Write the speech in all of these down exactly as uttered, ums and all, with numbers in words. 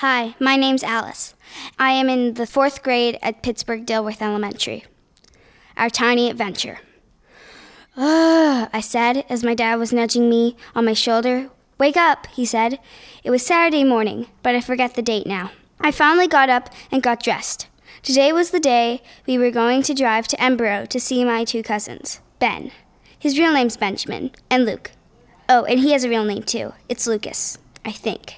Hi, my name's Alice. I am in the fourth grade at Pittsburgh Dilworth Elementary. Our tiny adventure. Ugh, I said as my dad was nudging me on my shoulder. Wake up, he said. It was Saturday morning, but I forget the date now. I finally got up and got dressed. Today was the day we were going to drive to Embro to see my two cousins, Ben. His real name's Benjamin, and Luke. Oh, and he has a real name too. It's Lucas, I think.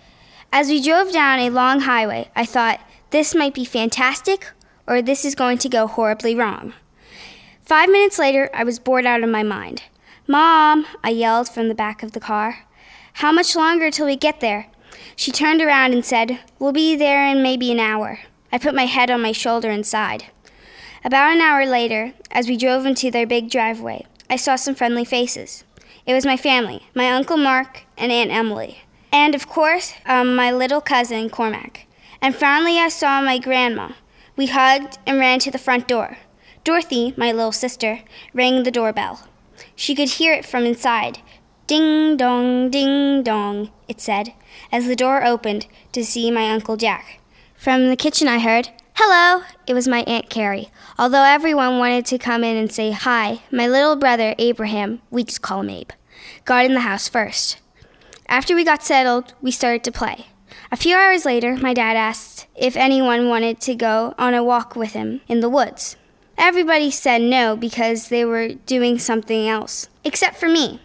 As we drove down a long highway, I thought, this might be fantastic, or this is going to go horribly wrong. Five minutes later, I was bored out of my mind. Mom, I yelled from the back of the car. How much longer till we get there? She turned around and said, we'll be there in maybe an hour. I put my head on my shoulder and sighed. About an hour later, as we drove into their big driveway, I saw some friendly faces. It was my family, my Uncle Mark and Aunt Emily. And, of course, um, my little cousin, Cormac. And finally I saw my grandma. We hugged and ran to the front door. Dorothy, my little sister, rang the doorbell. She could hear it from inside. Ding dong, ding dong, it said, as the door opened to see my Uncle Jack. From the kitchen I heard, hello, it was my Aunt Carrie. Although everyone wanted to come in and say hi, my little brother, Abraham, we just call him Abe, got in the house first. After we got settled, we started to play. A few hours later, my dad asked if anyone wanted to go on a walk with him in the woods. Everybody said no because they were doing something else, except for me.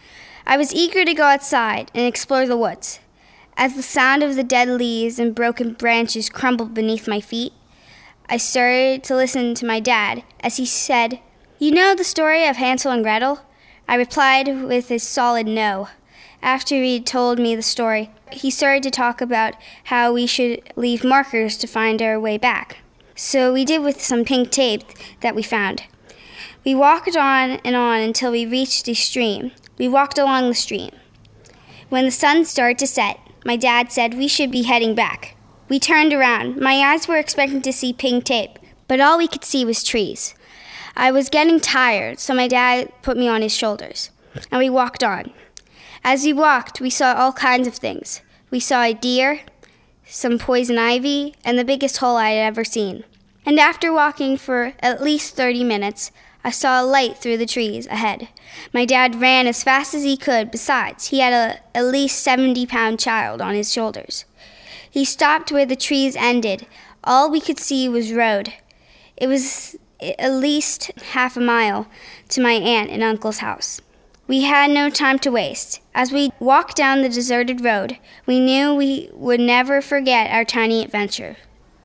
I was eager to go outside and explore the woods. As the sound of the dead leaves and broken branches crumbled beneath my feet, I started to listen to my dad as he said, you know the story of Hansel and Gretel? I replied with a solid no. After he told me the story, he started to talk about how we should leave markers to find our way back. So we did with some pink tape that we found. We walked on and on until we reached a stream. We walked along the stream. When the sun started to set, my dad said we should be heading back. We turned around. My eyes were expecting to see pink tape, but all we could see was trees. I was getting tired, so my dad put me on his shoulders, and we walked on. As we walked, we saw all kinds of things. We saw a deer, some poison ivy, and the biggest hole I had ever seen. And after walking for at least thirty minutes, I saw a light through the trees ahead. My dad ran as fast as he could. Besides, he had a at least seventy-pound child on his shoulders. He stopped where the trees ended. All we could see was road. It was at least half a mile to my aunt and uncle's house. We had no time to waste. As we walked down the deserted road, we knew we would never forget our tiny adventure.